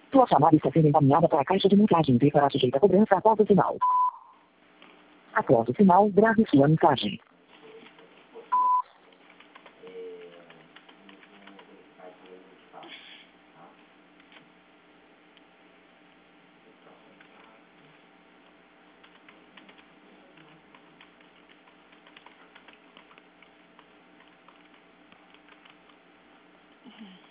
Sua chamada está sendo encaminhada para a caixa de mensagem e será sujeita a cobrança após o sinal. Após o sinal, grave sua mensagem. Uhum.